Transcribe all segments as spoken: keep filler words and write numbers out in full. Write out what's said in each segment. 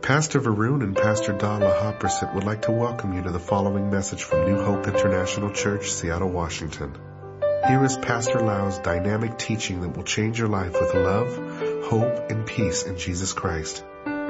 Pastor Varun and Pastor Dala Hopperset would like to welcome you to the following message from New Hope International Church, Seattle, Washington. Here is Pastor Lau's dynamic teaching that will change your life with love, hope, and peace in Jesus Christ.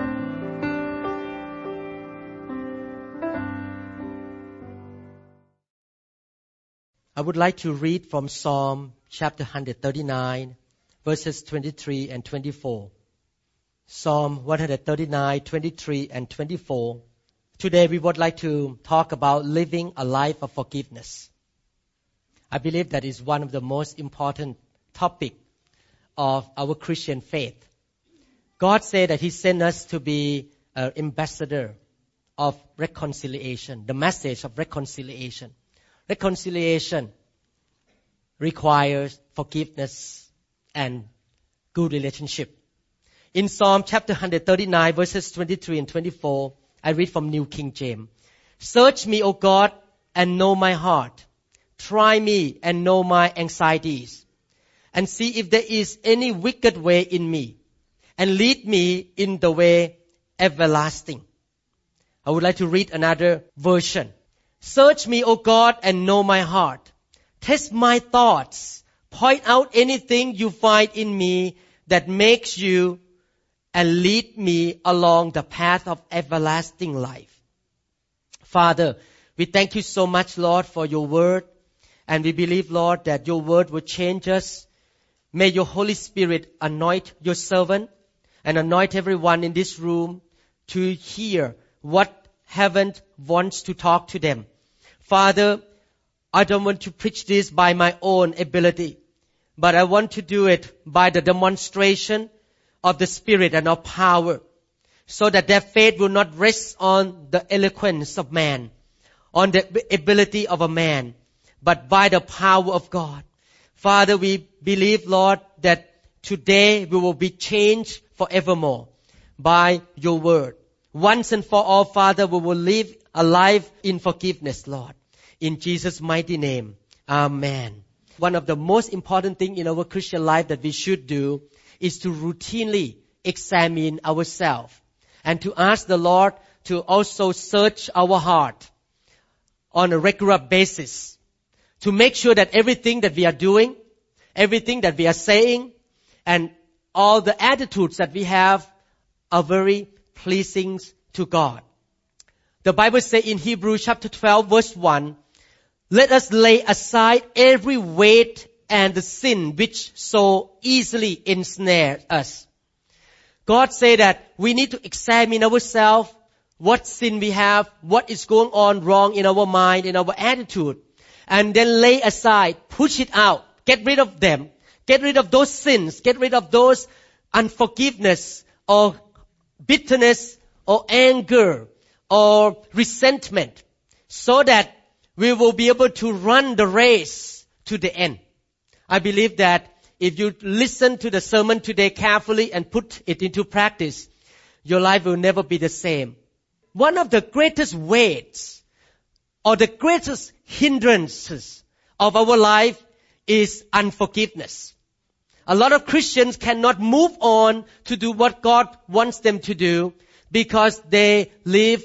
I would like to read from Psalm chapter one thirty-nine, verses twenty-three and twenty-four. Psalm one thirty-nine, twenty-three and twenty-four. Today we would like to talk about living a life of forgiveness. I believe that is one of the most important topics of our Christian faith. God said that He sent us to be an ambassador of reconciliation, the message of reconciliation. Reconciliation requires forgiveness and good relationship. In Psalm chapter one thirty-nine, verses twenty-three and twenty-four, I read from New King James. Search me, O God, and know my heart. Try me and know my anxieties. And see if there is any wicked way in me. And lead me in the way everlasting. I would like to read another version. Search me, O God, and know my heart. Test my thoughts. Point out anything you find in me that makes you and lead me along the path of everlasting life. Father, we thank you so much, Lord, for your word. And we believe, Lord, that your word will change us. May your Holy Spirit anoint your servant and anoint everyone in this room to hear what heaven wants to talk to them. Father, I don't want to preach this by my own ability, but I want to do it by the demonstration of the Spirit and of power, so that their faith will not rest on the eloquence of man, on the ability of a man, but by the power of God. Father, we believe, Lord, that today we will be changed forevermore by your word. Once and for all, Father, we will live a life in forgiveness, Lord. In Jesus' mighty name, amen. One of the most important things in our Christian life that we should do is to routinely examine ourselves and to ask the Lord to also search our heart on a regular basis to make sure that everything that we are doing, everything that we are saying, and all the attitudes that we have are very pleasing to God. The Bible says in Hebrews chapter twelve, verse one, let us lay aside every weight and the sin which so easily ensnares us. God said that we need to examine ourselves, what sin we have, what is going on wrong in our mind, in our attitude, and then lay aside, push it out, get rid of them, get rid of those sins, get rid of those unforgiveness or bitterness or anger or resentment, so that we will be able to run the race to the end. I believe that if you listen to the sermon today carefully and put it into practice, your life will never be the same. One of the greatest weights or the greatest hindrances of our life is unforgiveness. A lot of Christians cannot move on to do what God wants them to do because they live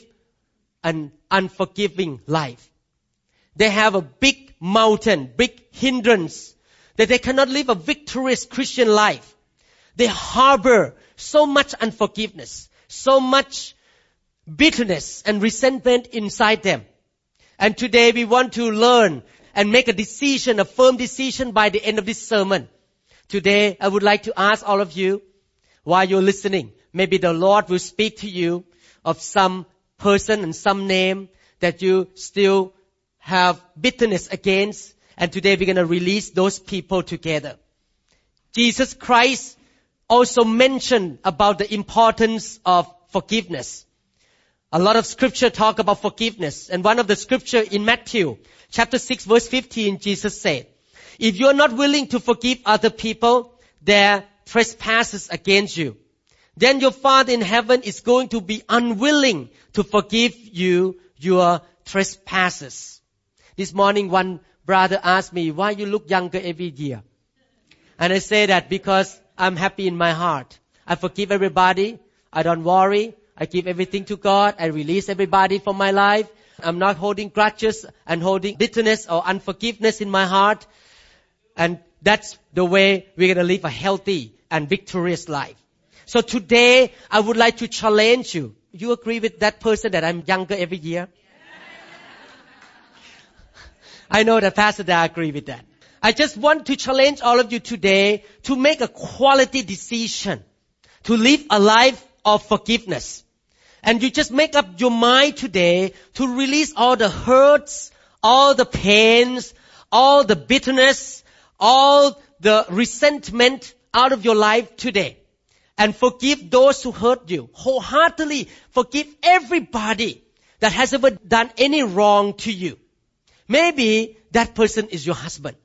an unforgiving life. They have a big mountain, big hindrance, that they cannot live a victorious Christian life. They harbor so much unforgiveness, so much bitterness and resentment inside them. And today we want to learn and make a decision, a firm decision by the end of this sermon. Today I would like to ask all of you, while you're listening, maybe the Lord will speak to you of some person and some name that you still have bitterness against. And today we're going to release those people together. Jesus Christ also mentioned about the importance of forgiveness. A lot of scripture talk about forgiveness. And one of the scripture in Matthew chapter six verse fifteen, Jesus said, if you are not willing to forgive other people their trespasses against you, then your Father in heaven is going to be unwilling to forgive you your trespasses. This morning one brother asked me, why you look younger every year? And I say that because I'm happy in my heart. I forgive everybody. I don't worry. I give everything to God. I release everybody from my life. I'm not holding grudges and holding bitterness or unforgiveness in my heart. And that's the way we're going to live a healthy and victorious life. So today, I would like to challenge you. You agree with that person that I'm younger every year? I know that Pastor Da agree with that. I just want to challenge all of you today to make a quality decision to live a life of forgiveness. And you just make up your mind today to release all the hurts, all the pains, all the bitterness, all the resentment out of your life today. And forgive those who hurt you. Wholeheartedly forgive everybody that has ever done any wrong to you. Maybe that person is your husband.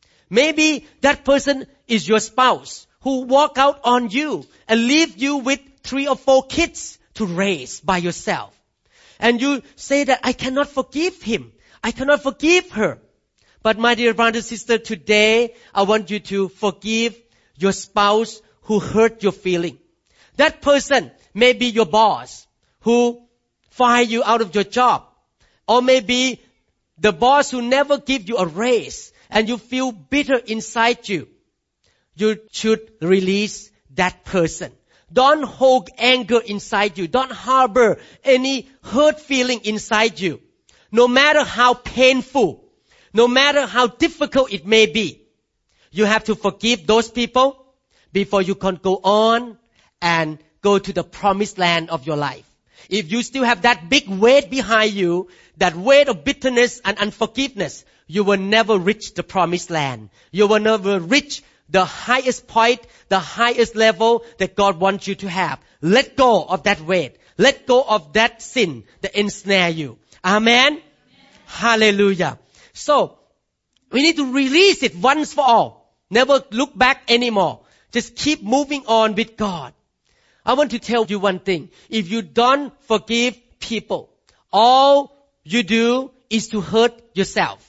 Maybe that person is your spouse who walk out on you and leave you with three or four kids to raise by yourself. And you say that I cannot forgive him. I cannot forgive her. But my dear brother and sister, today I want you to forgive your spouse who hurt your feeling. That person may be your boss who fired you out of your job. Or maybe the boss who never give you a raise and you feel bitter inside you. You should release that person. Don't hold anger inside you. Don't harbor any hurt feeling inside you. No matter how painful, no matter how difficult it may be, you have to forgive those people before you can go on and go to the promised land of your life. If you still have that big weight behind you, that weight of bitterness and unforgiveness, you will never reach the promised land. You will never reach the highest point, the highest level that God wants you to have. Let go of that weight. Let go of that sin that ensnare you. Amen? Amen. Hallelujah. So, we need to release it once for all. Never look back anymore. Just keep moving on with God. I want to tell you one thing. If you don't forgive people, all you do is to hurt yourself.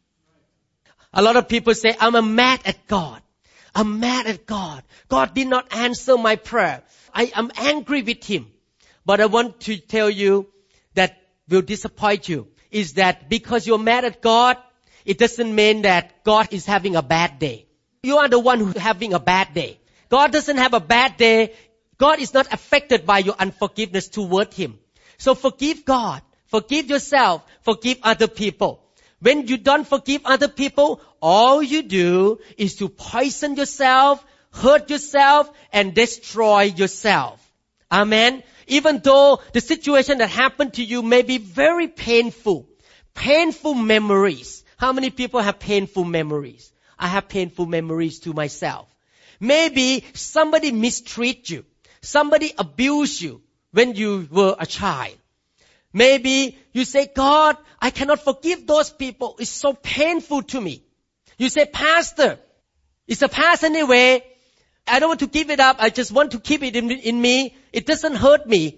A lot of people say, I'm mad at God. I'm mad at God. God did not answer my prayer. I am angry with Him. But I want to tell you that will disappoint you. Is that because you're mad at God, it doesn't mean that God is having a bad day. You are the one who's having a bad day. God doesn't have a bad day. God is not affected by your unforgiveness toward Him. So forgive God. Forgive yourself. Forgive other people. When you don't forgive other people, all you do is to poison yourself, hurt yourself, and destroy yourself. Amen. Even though the situation that happened to you may be very painful, painful memories. How many people have painful memories? I have painful memories to myself. Maybe somebody mistreat you. Somebody abused you when you were a child. Maybe you say, God, I cannot forgive those people. It's so painful to me. You say, Pastor, it's a past anyway. I don't want to give it up. I just want to keep it in, in me. It doesn't hurt me.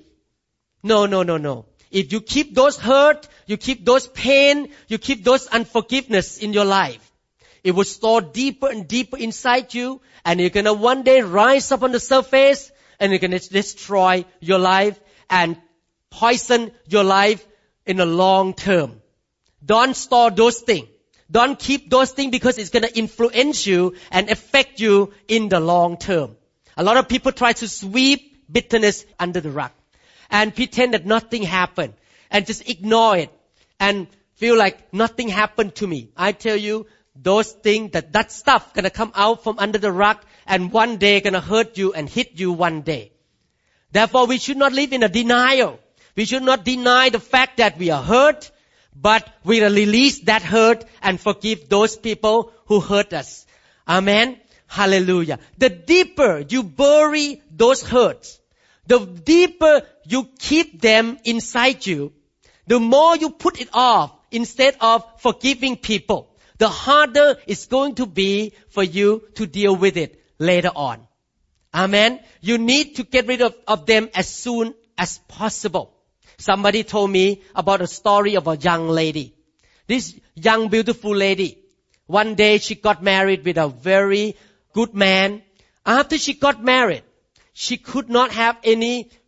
No, no, no, no. If you keep those hurt, you keep those pain, you keep those unforgiveness in your life, it will store deeper and deeper inside you, and you're gonna one day rise up on the surface, and you're gonna destroy your life and poison your life in the long term. Don't store those things. Don't keep those things because it's gonna influence you and affect you in the long term. A lot of people try to sweep bitterness under the rug and pretend that nothing happened and just ignore it and feel like nothing happened to me. I tell you, those things, that, that stuff gonna come out from under the rug and one day gonna hurt you and hit you one day. Therefore, we should not live in a denial. We should not deny the fact that we are hurt, but we will release that hurt and forgive those people who hurt us. Amen. Hallelujah. The deeper you bury those hurts, the deeper you keep them inside you, the more you put it off instead of forgiving people, the harder it's going to be for you to deal with it later on. Amen. You need to get rid of, of them as soon as possible. Somebody told me about a story of a young lady. This young, beautiful lady, one day she got married with a very good man. After she got married, she could not have any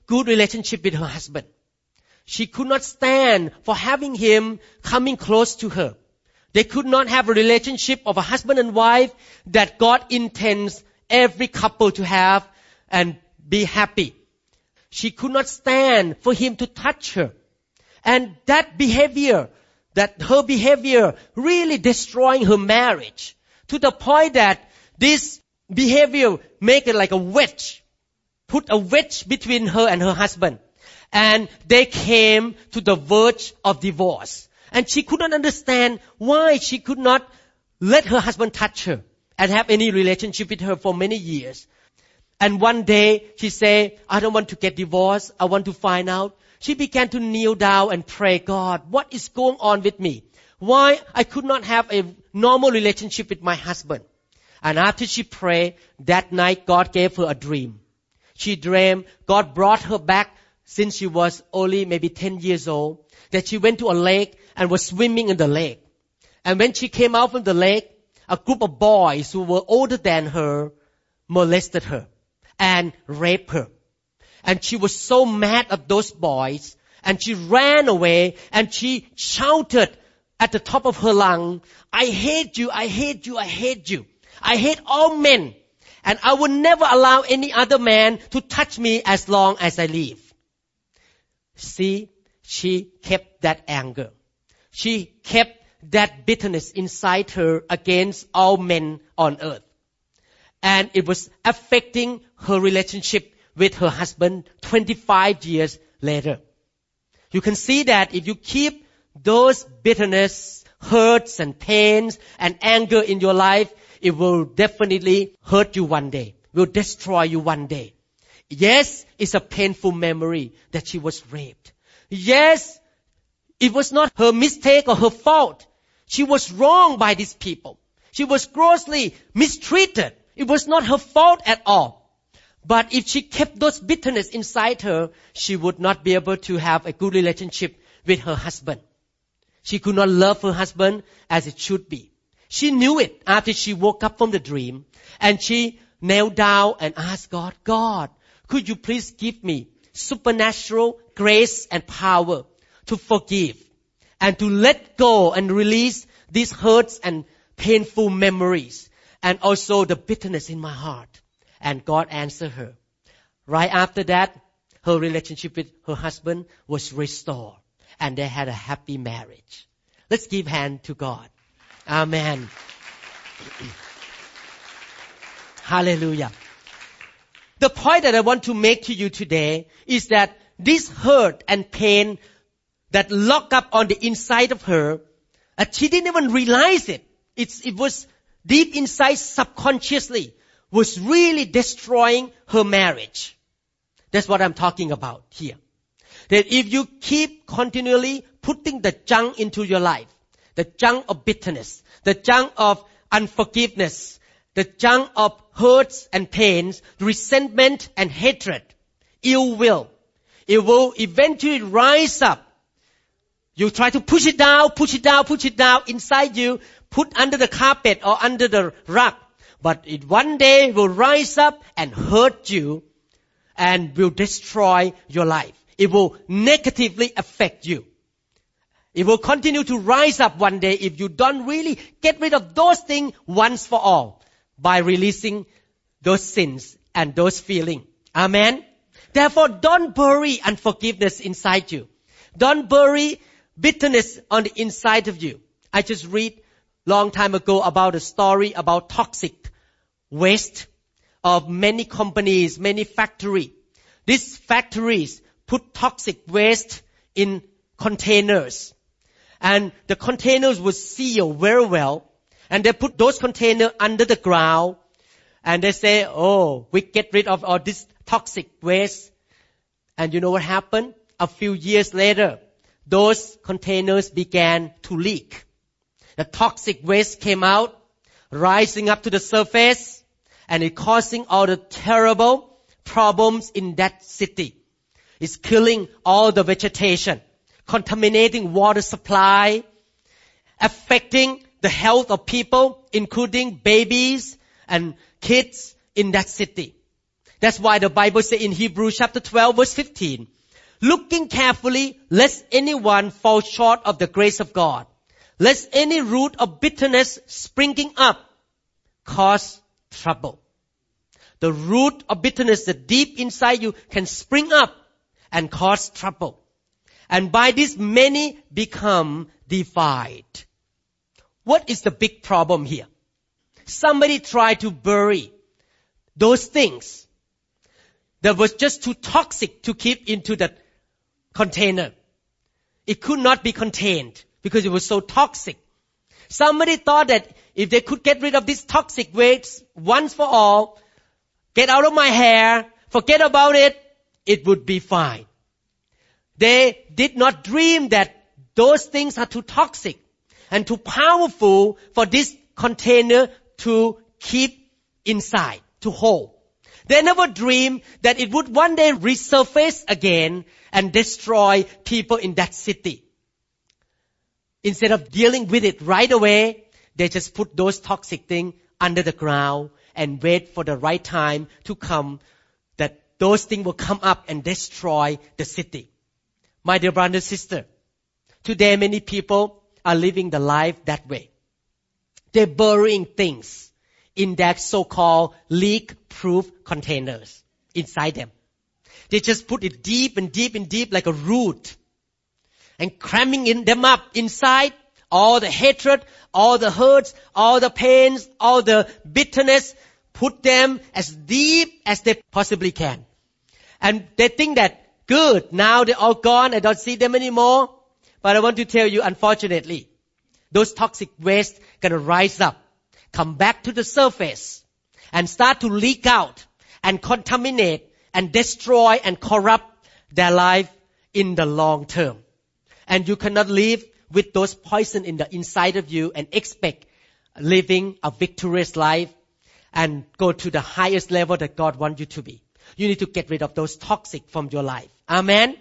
good relationship with her husband. She could not stand for having him coming close to her. They could not have a relationship of a husband and wife that God intends every couple to have and be happy. She could not stand for him to touch her. And that behavior, that her behavior really destroying her marriage to the point that this behavior make it like a wedge, put a wedge between her and her husband. And they came to the verge of divorce. And she could not understand why she could not let her husband touch her and have any relationship with her for many years. And one day she said, I don't want to get divorced. I want to find out. She began to kneel down and pray, God, what is going on with me? Why I could not have a normal relationship with my husband? And after she prayed, that night God gave her a dream. She dreamed God brought her back since she was only maybe ten years old, that she went to a lake and was swimming in the lake. And when she came out from the lake, a group of boys who were older than her molested her and raped her. And she was so mad at those boys, and she ran away and she shouted at the top of her lung, I hate you, I hate you, I hate you. I hate all men, and I will never allow any other man to touch me as long as I live. See, she kept that anger. She kept that bitterness inside her against all men on earth. And it was affecting her relationship with her husband twenty-five years later. You can see that if you keep those bitterness, hurts and pains and anger in your life, it will definitely hurt you one day, will destroy you one day. Yes, it's a painful memory that she was raped. Yes, it was not her mistake or her fault. She was wronged by these people. She was grossly mistreated. It was not her fault at all. But if she kept those bitterness inside her, she would not be able to have a good relationship with her husband. She could not love her husband as it should be. She knew it after she woke up from the dream, and she knelt down and asked God, God, could you please give me supernatural grace and power to forgive and to let go and release these hurts and painful memories and also the bitterness in my heart. And God answered her. Right after that, her relationship with her husband was restored, and they had a happy marriage. Let's give hand to God. Amen. Hallelujah. The point that I want to make to you today is that this hurt and pain that locked up on the inside of her, uh, she didn't even realize it. It's, it was deep inside subconsciously, was really destroying her marriage. That's what I'm talking about here. That if you keep continually putting the junk into your life, the junk of bitterness, the junk of unforgiveness, the junk of hurts and pains, resentment and hatred, ill will, it will eventually rise up. You try to push it down, push it down, push it down inside you, put under the carpet or under the rug. But it one day will rise up and hurt you and will destroy your life. It will negatively affect you. It will continue to rise up one day if you don't really get rid of those things once for all by releasing those sins and those feelings. Amen? Therefore, don't bury unforgiveness inside you. Don't bury bitterness on the inside of you. I just read long time ago about a story about toxic waste of many companies, many factories. These factories put toxic waste in containers. And the containers were sealed very well. And they put those containers under the ground. And they say, oh, we get rid of all this toxic waste. And you know what happened? A few years later, those containers began to leak. The toxic waste came out, rising up to the surface, and it causing all the terrible problems in that city. It's killing all the vegetation, contaminating water supply, affecting the health of people, including babies and kids in that city. That's why the Bible says in Hebrews chapter twelve verse fifteen, looking carefully lest anyone fall short of the grace of God, lest any root of bitterness springing up cause trouble. The root of bitterness that deep inside you can spring up and cause trouble. And by this many become divided. What is the big problem here? Somebody tried to bury those things that was just too toxic to keep into that container. It could not be contained because it was so toxic. Somebody thought that if they could get rid of this toxic waste once for all, get out of my hair, forget about it, it would be fine. They did not dream that those things are too toxic and too powerful for this container to keep inside, to hold. They never dreamed that it would one day resurface again and destroy people in that city. Instead of dealing with it right away, they just put those toxic things under the ground and wait for the right time to come, that those things will come up and destroy the city. My dear brother and sister, today many people are living the life that way. They're burying things in their so-called leak-proof containers inside them. They just put it deep and deep and deep like a root and cramming in them up inside all the hatred, all the hurts, all the pains, all the bitterness, put them as deep as they possibly can. And they think that, good, now they're all gone, I don't see them anymore. But I want to tell you, unfortunately, those toxic waste gonna rise up, come back to the surface, and start to leak out, and contaminate, and destroy, and corrupt their life in the long term. And you cannot live with those poison in the inside of you and expect living a victorious life and go to the highest level that God wants you to be. You need to get rid of those toxic from your life. Amen?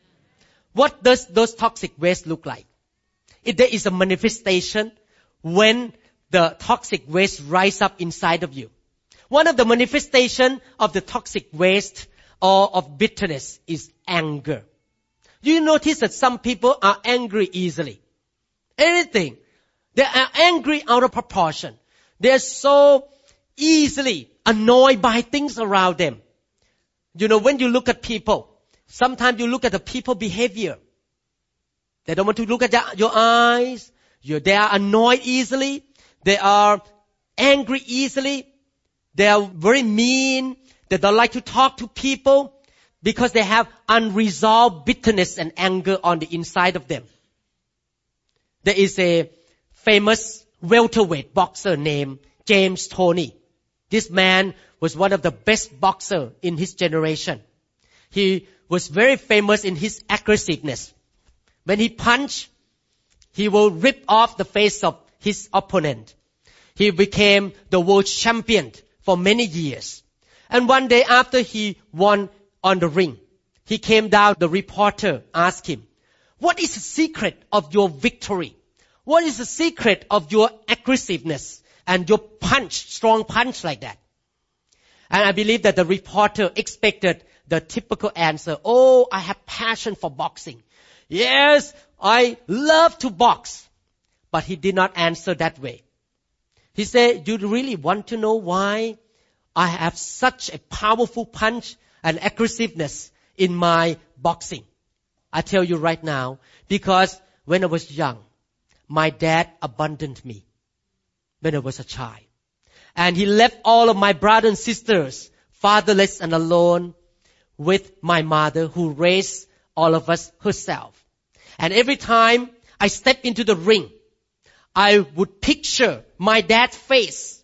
What does those toxic waste look like? If there is a manifestation when the toxic waste rise up inside of you. One of the manifestation of the toxic waste or of bitterness is anger. You notice that some people are angry easily. Anything. They are angry out of proportion. They are so easily annoyed by things around them. You know, when you look at people, sometimes you look at the people behavior. They don't want to look at your eyes. You, they are annoyed easily. They are angry easily. They are very mean. They don't like to talk to people because they have unresolved bitterness and anger on the inside of them. There is a famous welterweight boxer named James Toney. This man was one of the best boxers in his generation. He was very famous in his aggressiveness. When he punched, he will rip off the face of his opponent. He became the world champion for many years. And one day after he won on the ring, he came down, the reporter asked him, what is the secret of your victory? What is the secret of your aggressiveness and your punch, strong punch like that? And I believe that the reporter expected the typical answer, oh, I have passion for boxing. Yes, I love to box. But he did not answer that way. He said, do you really want to know why I have such a powerful punch and aggressiveness in my boxing? I tell you right now, because when I was young, my dad abandoned me when I was a child. And he left all of my brothers and sisters fatherless and alone with my mother who raised all of us herself. And every time I step into the ring, I would picture my dad's face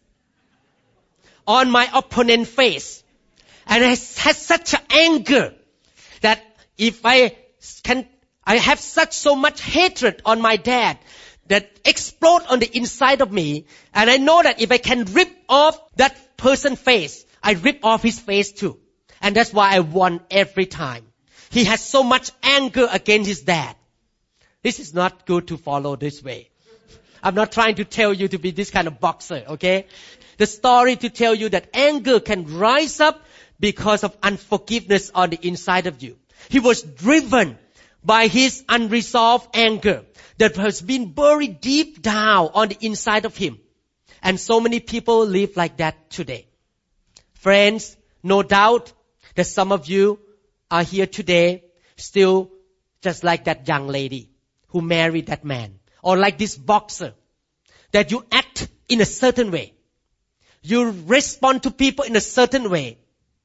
on my opponent's face. And I had such an anger that if I can, I have such so much hatred on my dad that explode on the inside of me. And I know that if I can rip off that person's face, I rip off his face too. And that's why I won every time. He has so much anger against his dad. This is not good to follow this way. I'm not trying to tell you to be this kind of boxer, okay? The story to tell you that anger can rise up because of unforgiveness on the inside of you. He was driven by his unresolved anger that has been buried deep down on the inside of him. And so many people live like that today. Friends, no doubt that some of you are here today still just like that young lady who married that man, or like this boxer, that you act in a certain way. You respond to people in a certain way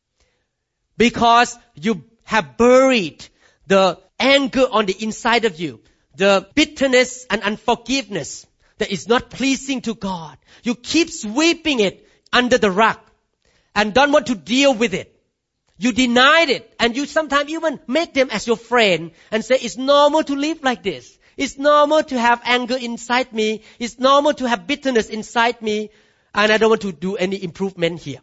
because you have buried the anger on the inside of you, the bitterness and unforgiveness that is not pleasing to God. You keep sweeping it under the rug and don't want to deal with it. You denied it, and you sometimes even make them as your friend and say, it's normal to live like this. It's normal to have anger inside me. It's normal to have bitterness inside me, and I don't want to do any improvement here.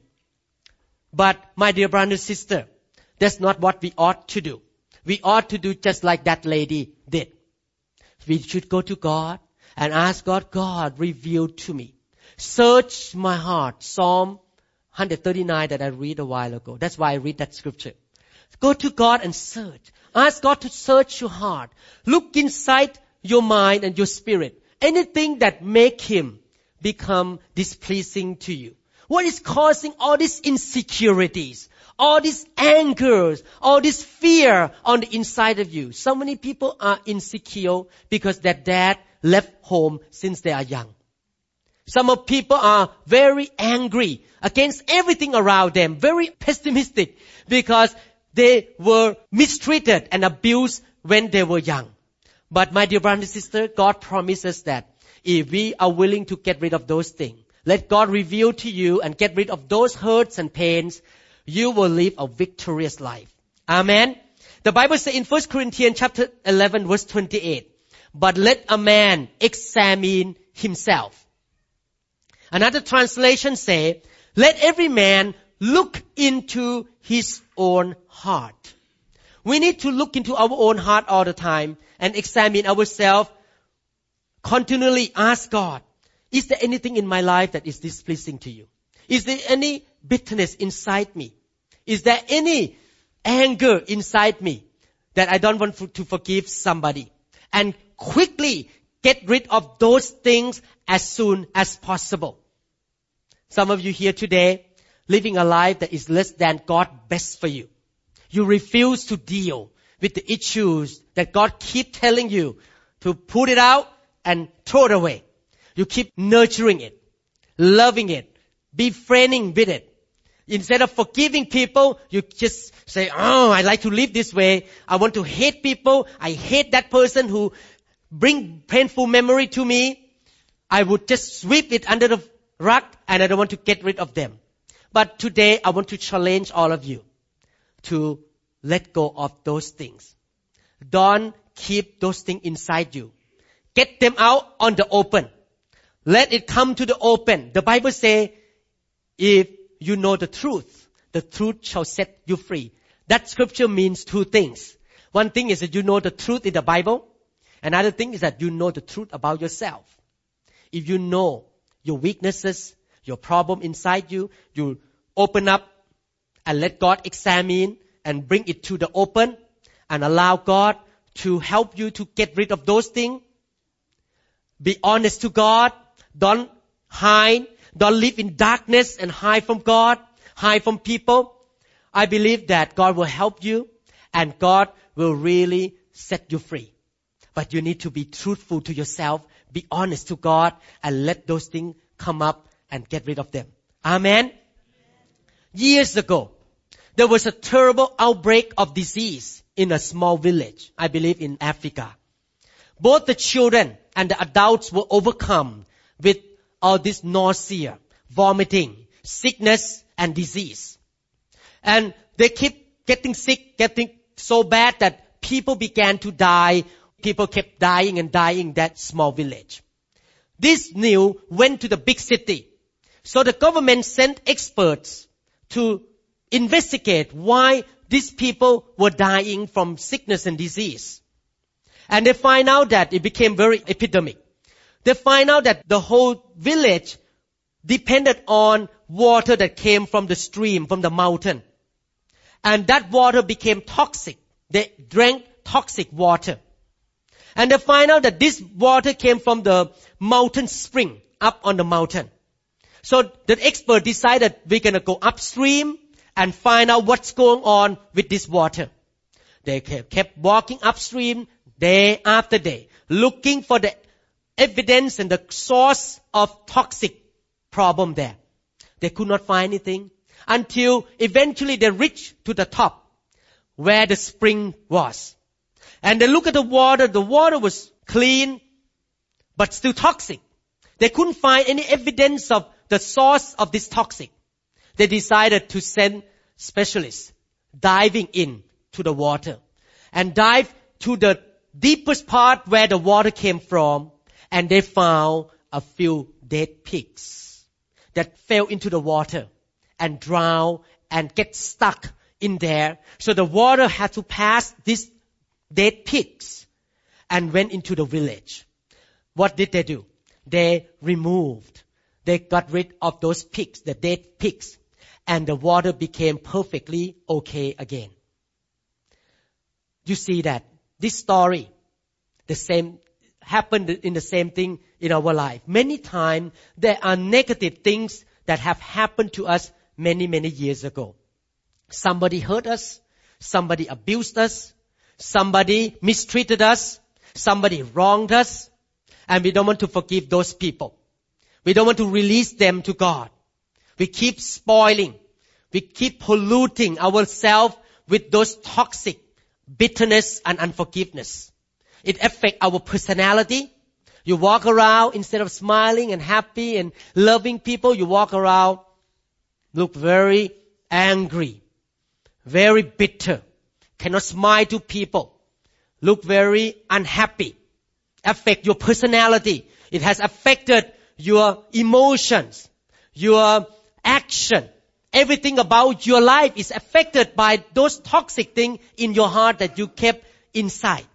But my dear brother and sister, that's not what we ought to do. We ought to do just like that lady did. We should go to God and ask God, God, reveal to me. Search my heart. Psalm one thirty-nine that I read a while ago. That's why I read that scripture. Go to God and search. Ask God to search your heart. Look inside your mind and your spirit. Anything that make Him become displeasing to you. What is causing all these insecurities, all these angers, all this fear on the inside of you? So many people are insecure because their dad left home since they are young. Some of people are very angry against everything around them, very pessimistic because they were mistreated and abused when they were young. But my dear brother and sister, God promises that if we are willing to get rid of those things, let God reveal to you and get rid of those hurts and pains, you will live a victorious life. Amen. The Bible says in First Corinthians chapter eleven verse twenty-eight, but let a man examine himself. Another translation say, let every man look into his own heart. We need to look into our own heart all the time and examine ourselves. Continually ask God, is there anything in my life that is displeasing to you? Is there any bitterness inside me? Is there any anger inside me that I don't want to forgive somebody? And quickly get rid of those things as soon as possible. Some of you here today living a life that is less than God's best for you. You refuse to deal with the issues that God keep telling you to put it out and throw it away. You keep nurturing it, loving it, befriending with it. Instead of forgiving people, you just say, oh, I like to live this way. I want to hate people. I hate that person who bring painful memory to me. I would just sweep it under the rug and I don't want to get rid of them. But today I want to challenge all of you to let go of those things. Don't keep those things inside you. Get them out on the open. Let it come to the open. The Bible says, if you know the truth, the truth shall set you free. That scripture means two things. One thing is that you know the truth in the Bible. Another thing is that you know the truth about yourself. If you know your weaknesses, your problem inside you, you open up and let God examine and bring it to the open and allow God to help you to get rid of those things. Be honest to God. Don't hide. Don't live in darkness and hide from God, hide from people. I believe that God will help you and God will really set you free. But you need to be truthful to yourself, be honest to God, and let those things come up and get rid of them. Amen? Years ago, there was a terrible outbreak of disease in a small village, I believe in Africa. Both the children and the adults were overcome with all this nausea, vomiting, sickness, and disease. And they keep getting sick, getting so bad that people began to die. People kept dying and dying in that small village. This news went to the big city. So the government sent experts to investigate why these people were dying from sickness and disease. And they find out that it became very epidemic. They find out that the whole village depended on water that came from the stream, from the mountain. And that water became toxic. They drank toxic water. And they find out that this water came from the mountain spring up on the mountain. So the expert decided we're going to go upstream and find out what's going on with this water. They kept walking upstream day after day, looking for the evidence and the source of toxic problem there. They could not find anything until eventually they reached to the top where the spring was. And they look at the water. The water was clean, but still toxic. They couldn't find any evidence of the source of this toxic. They decided to send specialists diving in to the water and dive to the deepest part where the water came from, and they found a few dead pigs that fell into the water and drowned and get stuck in there. So the water had to pass these dead pigs and went into the village. What did they do? They removed, they got rid of those pigs, the dead pigs, and the water became perfectly okay again. You see that this story, the same, happened in the same thing in our life. Many times there are negative things that have happened to us many, many years ago. Somebody hurt us, somebody abused us, somebody mistreated us, somebody wronged us, and we don't want to forgive those people. We don't want to release them to God. We keep spoiling. We keep polluting ourselves with those toxic bitterness and unforgiveness. It affects our personality. You walk around, instead of smiling and happy and loving people, you walk around, look very angry, very bitter, cannot smile to people, look very unhappy. Affect your personality. It has affected your emotions, your action. Everything about your life is affected by those toxic things in your heart that you kept inside.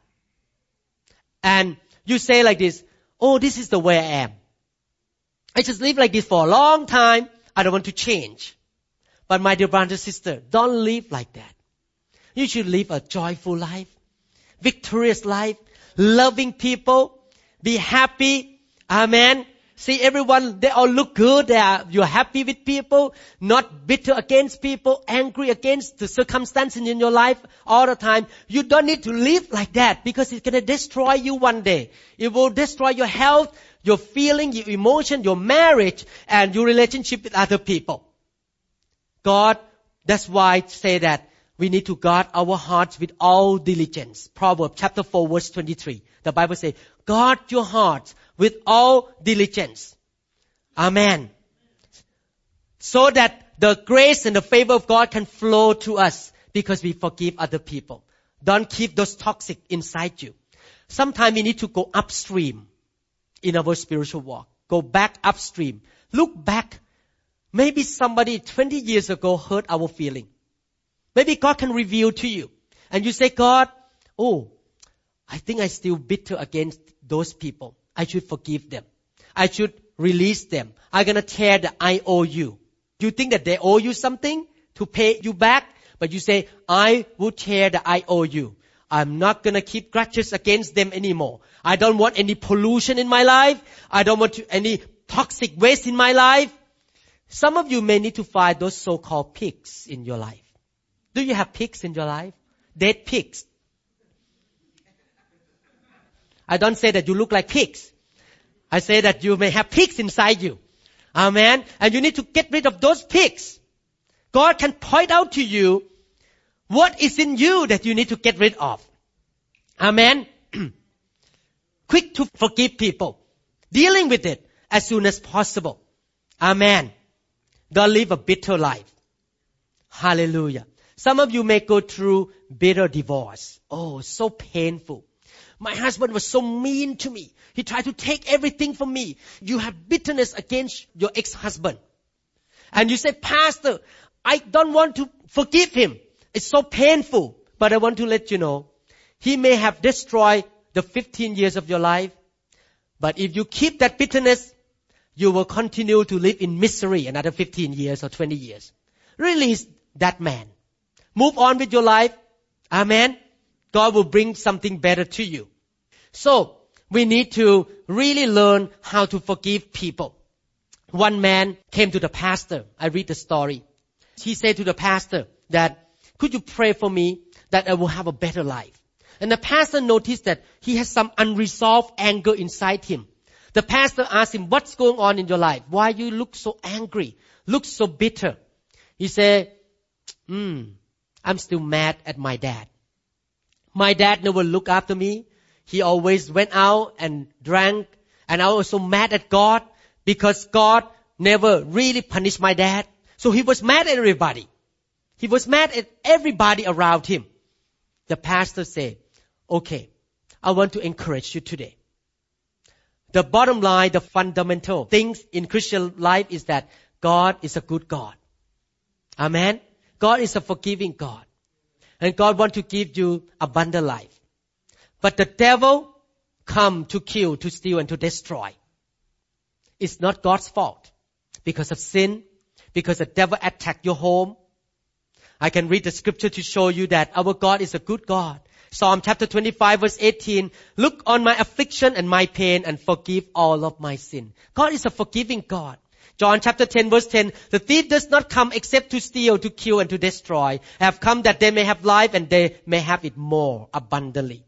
And you say like this, oh, this is the way I am. I just live like this for a long time. I don't want to change. But my dear brother and sister, don't live like that. You should live a joyful life, victorious life, loving people, be happy. Amen. See everyone, they all look good. They are, you're happy with people, not bitter against people, angry against the circumstances in your life all the time. You don't need to live like that because it's going to destroy you one day. It will destroy your health, your feeling, your emotion, your marriage, and your relationship with other people. God, that's why I say that we need to guard our hearts with all diligence. Proverbs chapter four verse twenty-three. The Bible says, guard your hearts with all diligence. Amen. So that the grace and the favor of God can flow to us because we forgive other people. Don't keep those toxic inside you. Sometimes we need to go upstream in our spiritual walk. Go back upstream. Look back. Maybe somebody twenty years ago hurt our feeling. Maybe God can reveal to you. And you say, God, oh, I think I'm still bitter against those people. I should forgive them. I should release them. I'm going to tear the I O U. You think that they owe you something to pay you back? But you say, I will tear the I O U. I'm not going to keep grudges against them anymore. I don't want any pollution in my life. I don't want to, any toxic waste in my life. Some of you may need to find those so-called pigs in your life. Do you have pigs in your life? Dead pigs. I don't say that you look like pigs. I say that you may have pigs inside you. Amen. And you need to get rid of those pigs. God can point out to you what is in you that you need to get rid of. Amen. Quick to forgive people. Dealing with it as soon as possible. Amen. Don't live a bitter life. Hallelujah. Some of you may go through bitter divorce. Oh, so painful. My husband was so mean to me. He tried to take everything from me. You have bitterness against your ex-husband. And you say, Pastor, I don't want to forgive him. It's so painful. But I want to let you know, he may have destroyed the fifteen years of your life. But if you keep that bitterness, you will continue to live in misery another fifteen years or twenty years. Release that man. move on with your life. Amen. God will bring something better to you. So, we need to really learn how to forgive people. One man came to the pastor. I read the story. He said to the pastor that, could you pray for me that I will have a better life? And the pastor noticed that he has some unresolved anger inside him. The pastor asked him, what's going on in your life? Why you look so angry? Look so bitter? He said, hmm, I'm still mad at my dad. My dad never looked after me. He always went out and drank. And I was so mad at God because God never really punished my dad. So he was mad at everybody. He was mad at everybody around him. The pastor said, okay, I want to encourage you today. The bottom line, the fundamental things in Christian life is that God is a good God. Amen. God is a forgiving God. And God wants to give you abundant life. But the devil come to kill, to steal, and to destroy. It's not God's fault. Because of sin, because the devil attacked your home. I can read the scripture to show you that our God is a good God. Psalm chapter twenty-five verse eighteen, look on my affliction and my pain and forgive all of my sin. God is a forgiving God. John chapter ten verse ten, the thief does not come except to steal, to kill, and to destroy. I have come that they may have life and they may have it more abundantly.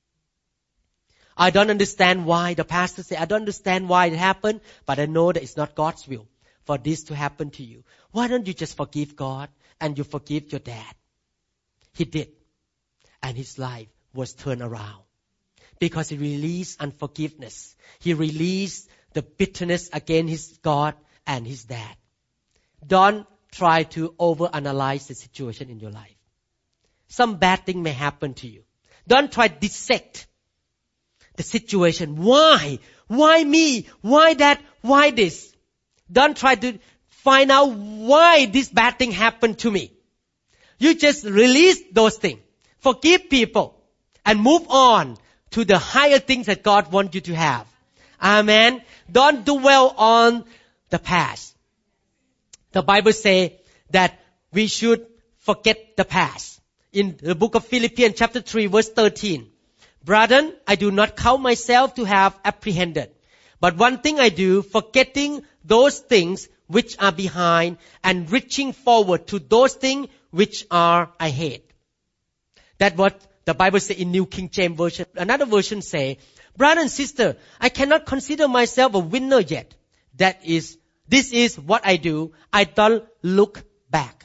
I don't understand why. The pastor said, I don't understand why it happened, but I know that it's not God's will for this to happen to you. Why don't you just forgive God and you forgive your dad? He did. And his life was turned around. Because he released unforgiveness. He released the bitterness against his God and his dad. Don't try to overanalyze the situation in your life. Some bad thing may happen to you. Don't try to dissect the situation. Why? Why me? Why that? Why this? Don't try to find out why this bad thing happened to me. You just release those things. Forgive people and move on to the higher things that God wants you to have. Amen. Don't dwell on the past. The Bible says that we should forget the past. In the book of Philippians chapter three verse thirteen. Brethren, I do not count myself to have apprehended. But one thing I do, forgetting those things which are behind and reaching forward to those things which are ahead. That's what the Bible says in New King James Version. Another version say, brother and sister, I cannot consider myself a winner yet. That is, this is what I do. I don't look back.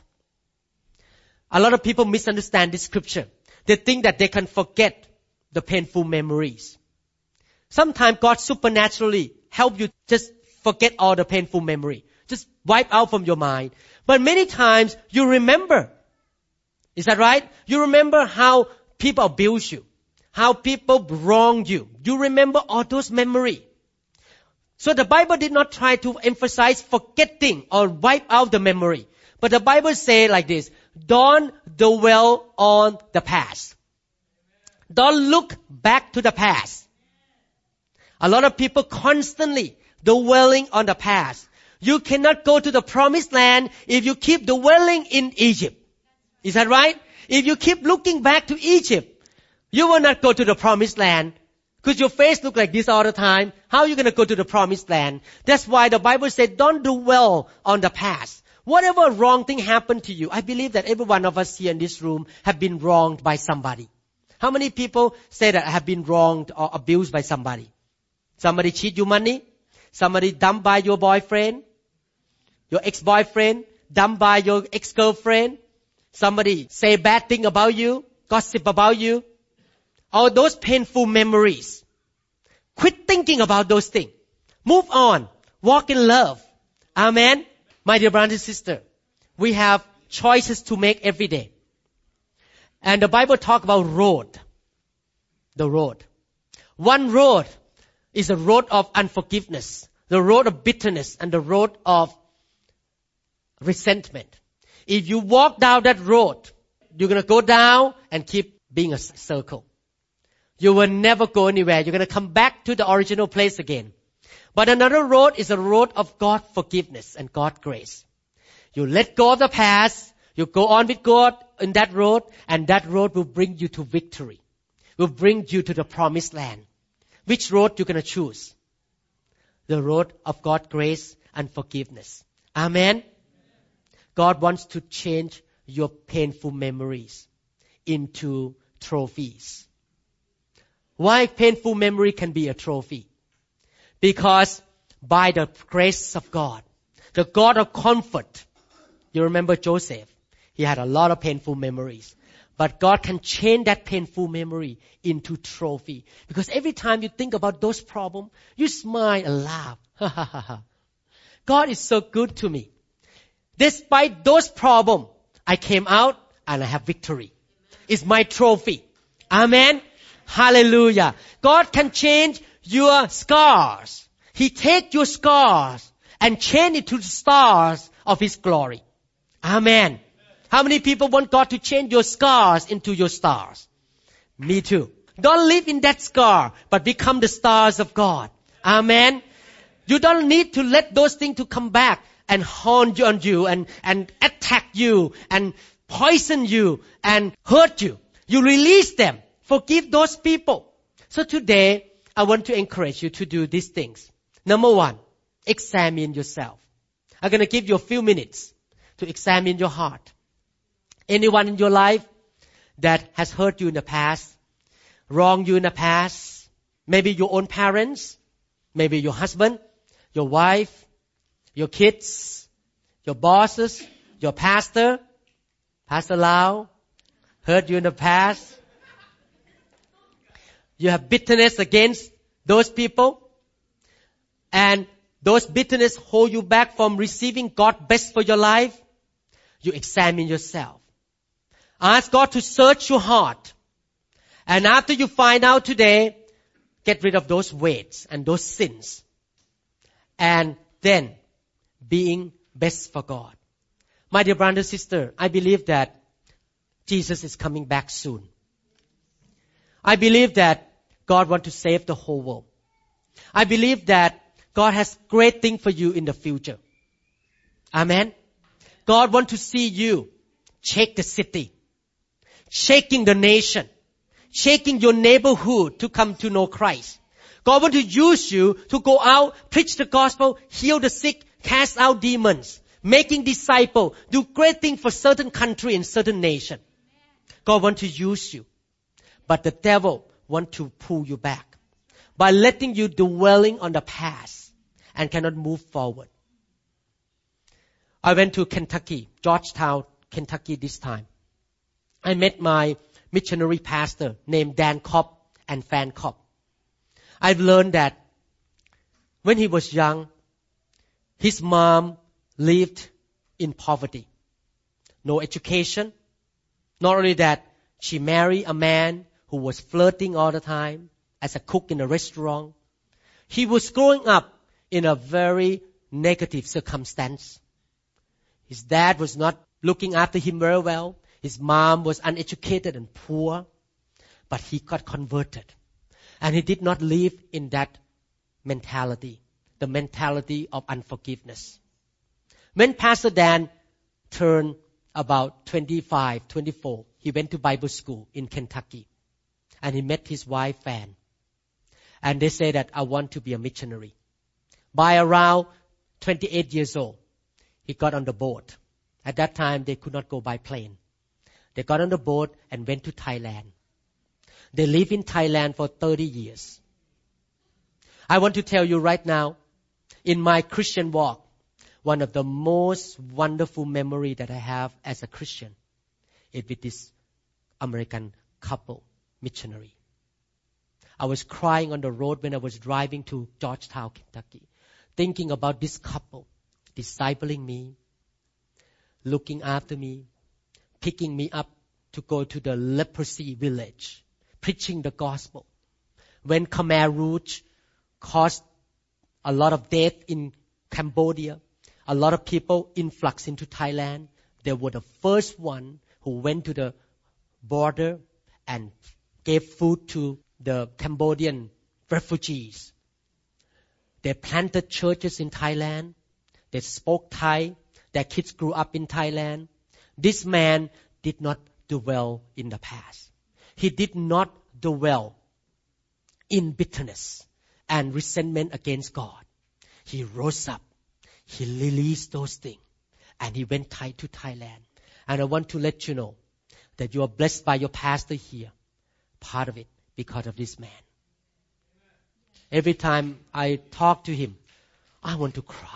A lot of people misunderstand this scripture. They think that they can forget the painful memories. Sometimes God supernaturally help you just forget all the painful memory. Just wipe out from your mind. But many times you remember. Is that right? You remember how people abuse you, how people wrong you. You remember all those memories. So the Bible did not try to emphasize forgetting or wipe out the memory. But the Bible says like this, don't dwell on the past. Don't look back to the past. A lot of people constantly dwelling on the past. You cannot go to the promised land if you keep dwelling in Egypt. Is that right? If you keep looking back to Egypt, you will not go to the promised land. Because your face look like this all the time. How are you going to go to the promised land? That's why the Bible said, don't dwell on the past. Whatever wrong thing happened to you, I believe that every one of us here in this room have been wronged by somebody. How many people say that I have been wronged or abused by somebody? Somebody cheat you money? Somebody dumped by your boyfriend? Your ex-boyfriend? Dumped by your ex-girlfriend? Somebody say bad thing about you? Gossip about you? All those painful memories. Quit thinking about those things. Move on. Walk in love. Amen. My dear brothers and sisters, we have choices to make every day. And the Bible talk about road. The road. One road is the road of unforgiveness, the road of bitterness, and the road of resentment. If you walk down that road, you're going to go down and keep being a circle. You will never go anywhere. You're going to come back to the original place again. But another road is a road of God's forgiveness and God's grace. You let go of the past. You go on with God in that road, and that road will bring you to victory, will bring you to the promised land. Which road you're going to choose? The road of God's grace and forgiveness. Amen? God wants to change your painful memories into trophies. Why painful memory can be a trophy? Because by the grace of God, the God of comfort, you remember Joseph, he had a lot of painful memories. But God can change that painful memory into trophy. Because every time you think about those problems, you smile and laugh. God is so good to me. Despite those problems, I came out and I have victory. It's my trophy. Amen. Hallelujah. God can change your scars. He take your scars and change it to the stars of His glory. Amen. How many people want God to change your scars into your stars? Me too. Don't live in that scar, but become the stars of God. Amen. You don't need to let those things to come back and haunt on you and, and attack you and poison you and hurt you. You release them. Forgive those people. So today, I want to encourage you to do these things. Number one, examine yourself. I'm going to give you a few minutes to examine your heart. Anyone in your life that has hurt you in the past, wronged you in the past, maybe your own parents, maybe your husband, your wife, your kids, your bosses, your pastor, Pastor Lau, hurt you in the past. You have bitterness against those people, and those bitterness hold you back from receiving God's best for your life. You examine yourself. Ask God to search your heart. And after you find out today, get rid of those weights and those sins. And then, being best for God. My dear brother and sister, I believe that Jesus is coming back soon. I believe that God wants to save the whole world. I believe that God has great things for you in the future. Amen. God wants to see you shake the city, shaking the nation, shaking your neighborhood to come to know Christ. God wants to use you to go out, preach the gospel, heal the sick, cast out demons, making disciples, do great things for certain country and certain nation. God wants to use you. But the devil wants to pull you back by letting you dwelling on the past and cannot move forward. I went to Kentucky, Georgetown, Kentucky this time. I met my missionary pastor named Dan Cobb and Fan Cobb. I've learned that when he was young, his mom lived in poverty. No education. Not only that, she married a man who was flirting all the time as a cook in a restaurant. He was growing up in a very negative circumstance. His dad was not looking after him very well. His mom was uneducated and poor. But he got converted. And he did not live in that mentality, the mentality of unforgiveness. When Pastor Dan turned about twenty-five, twenty-four, he went to Bible school in Kentucky. And he met his wife, Fan. And they said that I want to be a missionary. By around twenty-eight years old, he got on the boat. At that time, they could not go by plane. They got on the boat and went to Thailand. They lived in Thailand for thirty years. I want to tell you right now, in my Christian walk, one of the most wonderful memory that I have as a Christian is with this American couple, missionary. I was crying on the road when I was driving to Georgetown, Kentucky, thinking about this couple, discipling me, looking after me, picking me up to go to the leprosy village, preaching the gospel. When Khmer Rouge caused a lot of death in Cambodia, a lot of people influx into Thailand. They were the first one who went to the border and gave food to the Cambodian refugees. They planted churches in Thailand. They spoke Thai. Their kids grew up in Thailand. This man did not dwell in the past. He did not dwell in bitterness and resentment against God. He rose up. He released those things. And he went Thai to Thailand. And I want to let you know that you are blessed by your pastor here. Part of it because of this man. Every time I talk to him, I want to cry.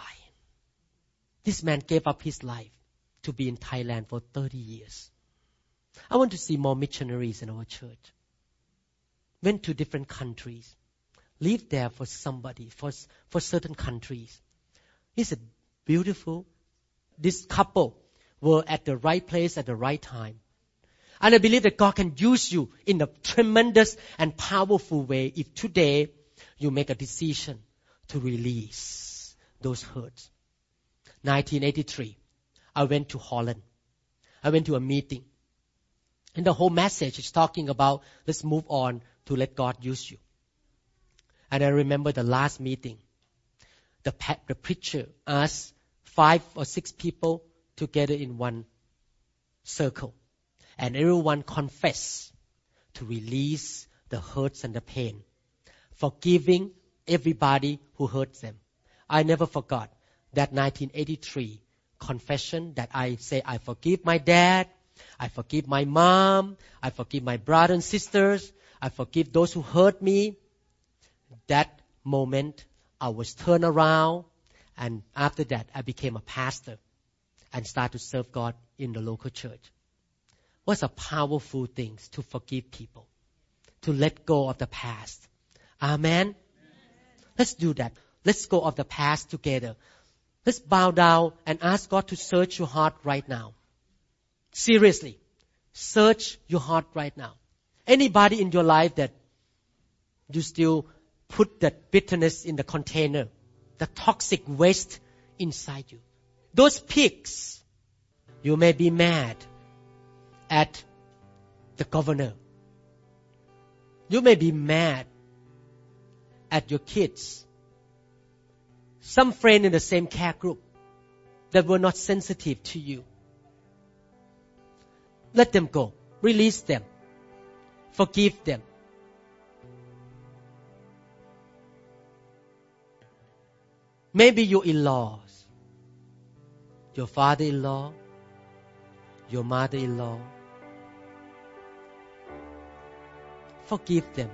This man gave up his life to be in Thailand for thirty years. I want to see more missionaries in our church. Went to different countries. Lived there for somebody, for, for certain countries. It's a beautiful. This couple were at the right place at the right time. And I believe that God can use you in a tremendous and powerful way if today you make a decision to release those hurts. nineteen eighty-three, I went to Holland. I went to a meeting. And the whole message is talking about let's move on to let God use you. And I remember the last meeting. The, the preacher asked five or six people together in one circle. And everyone confessed to release the hurts and the pain. Forgiving everybody who hurt them. I never forgot that nineteen eighty-three confession that I say I forgive my dad, I forgive my mom, I forgive my brothers and sisters, I forgive those who hurt me. That moment I was turned around, and after that I became a pastor and started to serve God in the local church. What's a powerful thing to forgive people, to let go of the past. Amen? Amen. Let's do that. Let's go of the past together. Let's bow down and ask God to search your heart right now. Seriously, search your heart right now. Anybody in your life that you still put that bitterness in the container, the toxic waste inside you. Those pigs, you may be mad at the governor. You may be mad at your kids. Some friend in the same care group that were not sensitive to you. Let them go. Release them. Forgive them. Maybe your in-laws, your father-in-law, your mother-in-law. Forgive them.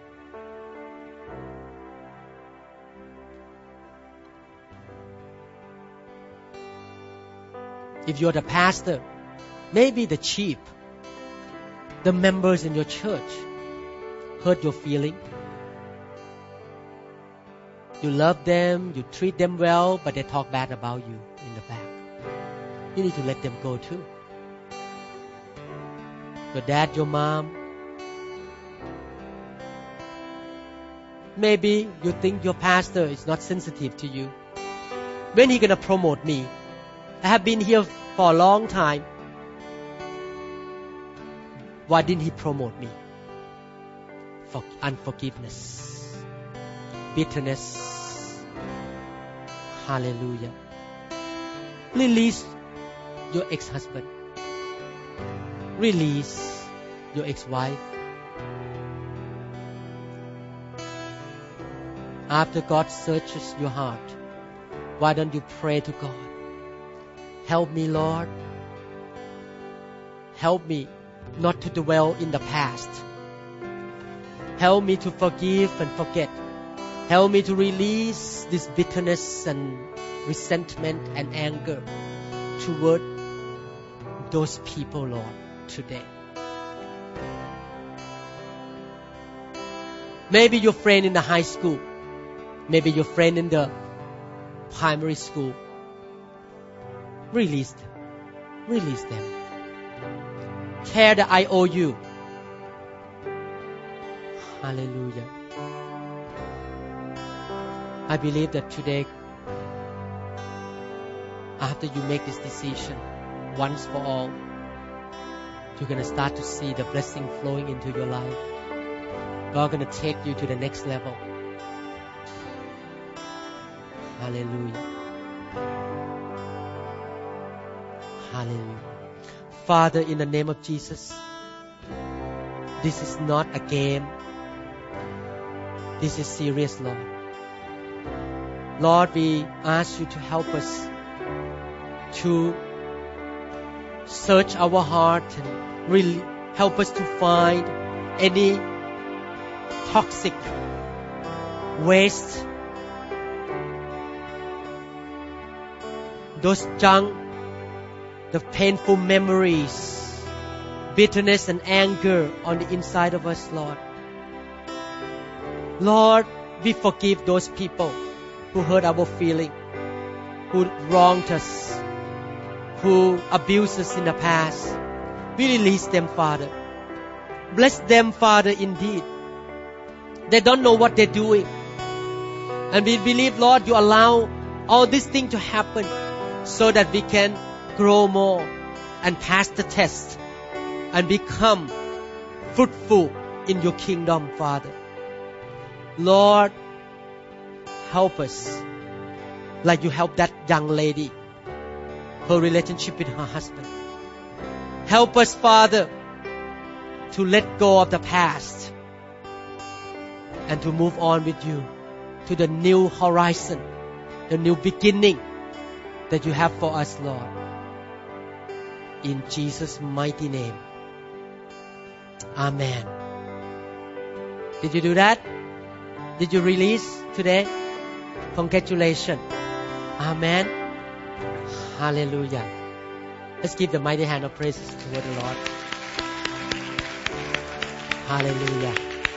If you're the pastor, maybe the chief, the members in your church hurt your feeling. You love them, you treat them well, but they talk bad about you in the back. You need to let them go too. Your dad, your mom. Maybe you think your pastor is not sensitive to you. When he gonna promote me? I have been here for a long time. Why didn't he promote me? For unforgiveness, bitterness. Hallelujah. Release your ex-husband. Release your ex-wife. After God searches your heart, why don't you pray to God? Help me, Lord. Help me not to dwell in the past. Help me to forgive and forget. Help me to release this bitterness and resentment and anger toward those people, Lord, today. Maybe your friend in the high school. Maybe your friend in the primary school. Release them. Release them. Care that I owe you. Hallelujah. I believe that today, after you make this decision, once for all, you're going to start to see the blessing flowing into your life. God's going to take you to the next level. Hallelujah. Hallelujah. Father, in the name of Jesus, this is not a game. This is serious, Lord. Lord, we ask you to help us to search our heart and really help us to find any toxic waste, those junk, the painful memories, bitterness and anger on the inside of us, Lord. Lord, we forgive those people who hurt our feeling, who wronged us, who abused us in the past. We release them, Father. Bless them, Father, indeed. They don't know what they're doing. And we believe, Lord, you allow all these things to happen so that we can grow more and pass the test and become fruitful in your kingdom, Father. Lord, help us like you helped that young lady, her relationship with her husband. Help us, Father, to let go of the past and to move on with you to the new horizon, the new beginning that you have for us, Lord. In Jesus' mighty name. Amen. Did you do that? Did you release today? Congratulations. Amen. Hallelujah. Let's give the mighty hand of praises to the Lord. Hallelujah.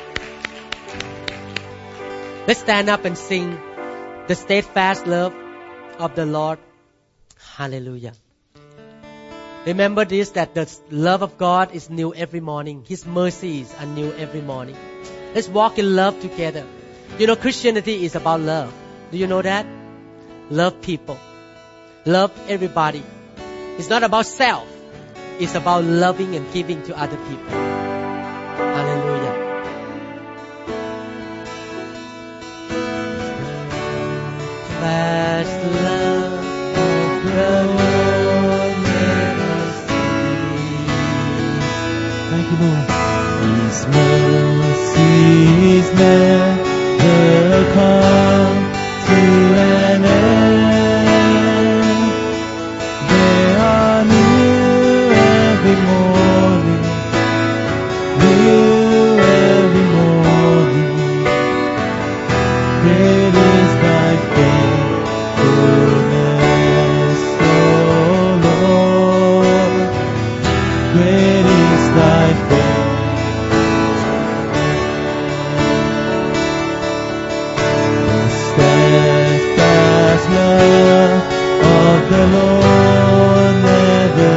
Let's stand up and sing the steadfast love of the Lord. Hallelujah. Remember this, that the love of God is new every morning. His mercies are new every morning. Let's walk in love together. You know, Christianity is about love. Do you know that? Love people. Love everybody. It's not about self. It's about loving and giving to other people. Hallelujah. Vast love of the Lord never ceases. Thank you, Lord. His mercies never come to an end. They are new every morning, new every morning. Great is thy faithfulness, O Lord. Great is thy faithfulness. Love of the Lord never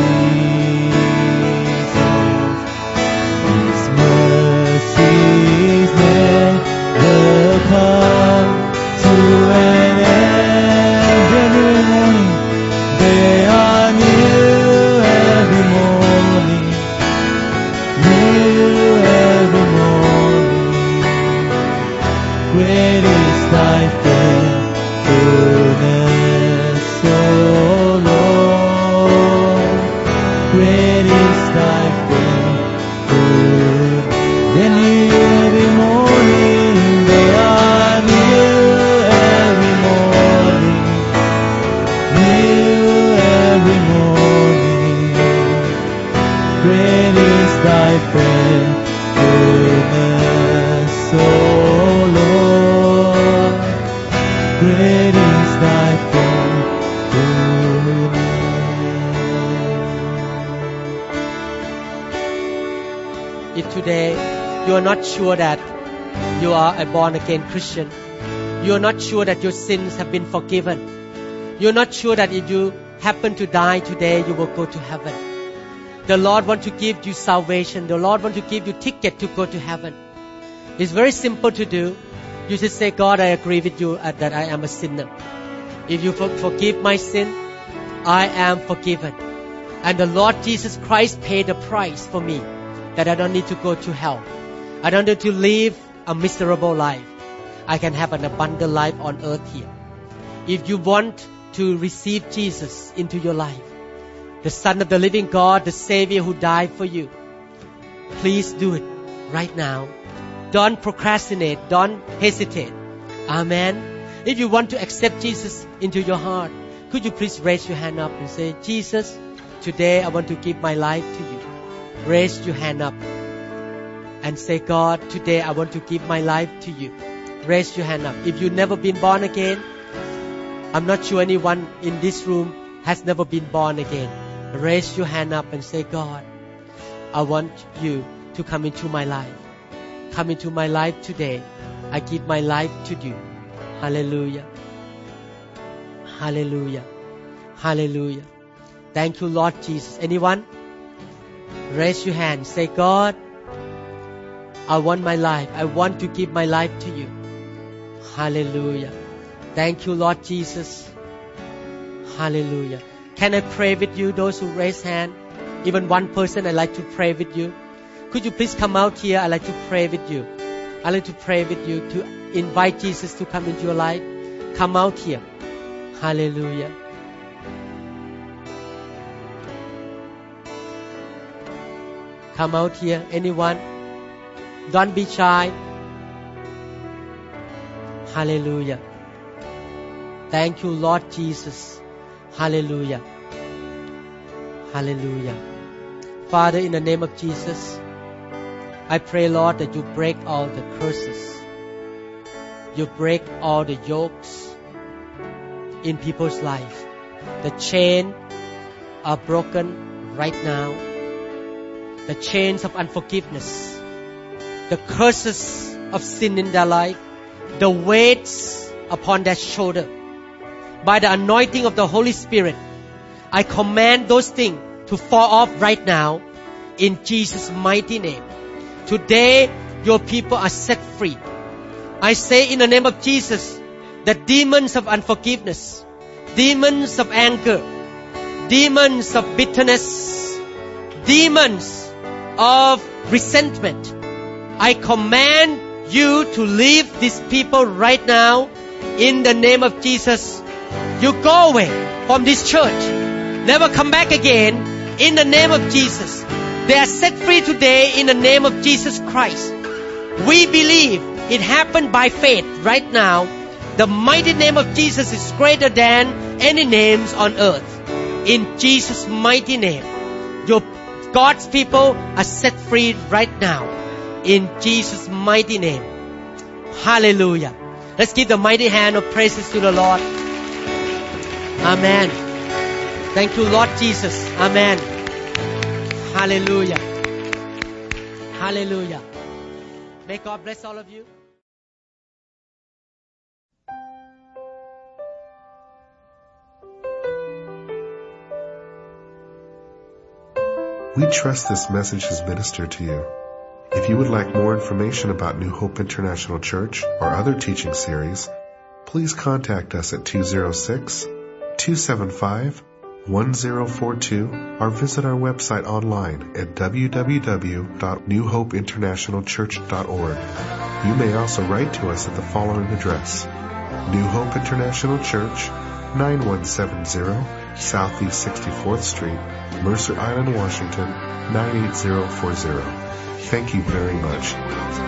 ceases. His mercies never come to an end. Every morning, they are new every morning, new every morning. Great is thy faith. Goodness, O Lord, great is thy faithfulness. They are new every morning, they are new every morning, new every morning. Great is thy faithfulness, O Lord. Great is thy faithfulness. If today you are not sure that you are a born-again Christian, you are not sure that your sins have been forgiven, you are not sure that if you happen to die today, you will go to heaven. The Lord wants to give you salvation. The Lord wants to give you ticket to go to heaven. It's very simple to do. You just say, God, I agree with you that I am a sinner. If you forgive my sin, I am forgiven. And the Lord Jesus Christ paid the price for me, that I don't need to go to hell. I don't need to live a miserable life. I can have an abundant life on earth here. If you want to receive Jesus into your life, the Son of the living God, the Savior who died for you. Please do it right now. Don't procrastinate. Don't hesitate. Amen. If you want to accept Jesus into your heart, could you please raise your hand up and say, Jesus, today I want to give my life to you. Raise your hand up and say, God, today I want to give my life to you. Raise your hand up. If you've never been born again, I'm not sure anyone in this room has never been born again. Raise your hand up and say, God, I want you to come into my life. Come into my life today. I give my life to you. Hallelujah. Hallelujah. Hallelujah. Thank you, Lord Jesus. Anyone? Raise your hand. Say, God, I want my life. I want to give my life to you. Hallelujah. Thank you, Lord Jesus. Hallelujah. Can I pray with you, those who raise hand? Even one person, I'd like to pray with you. Could you please come out here? I'd like to pray with you. I'd like to pray with you to invite Jesus to come into your life. Come out here. Hallelujah. Come out here. Anyone? Don't be shy. Hallelujah. Thank you, Lord Jesus. Hallelujah. Hallelujah. Father, in the name of Jesus, I pray, Lord, that you break all the curses. You break all the yokes in people's life. The chains are broken right now. The chains of unforgiveness, the curses of sin in their life, the weights upon their shoulder. By the anointing of the Holy Spirit, I command those things to fall off right now in Jesus' mighty name. Today, your people are set free. I say in the name of Jesus, the demons of unforgiveness, demons of anger, demons of bitterness, demons of resentment, I command you to leave these people right now in the name of Jesus. You go away from this church. Never come back again in the name of Jesus. They are set free today in the name of Jesus Christ. We believe it happened by faith right now. The mighty name of Jesus is greater than any names on earth. In Jesus' mighty name, your God's people are set free right now. In Jesus' mighty name. Hallelujah. Let's give the mighty hand of praises to the Lord. Amen. Thank you, Lord Jesus. Amen. Hallelujah. Hallelujah. May God bless all of you. We trust this message has ministered to you. If you would like more information about New Hope International Church or other teaching series, please contact us at two oh six, two seven five, one oh four two or visit our website online at w w w dot new hope international church dot org. You may also write to us at the following address: New Hope International Church, nine one seven zero Southeast sixty-fourth Street, Mercer Island, Washington, nine eight zero four zero. Thank you very much.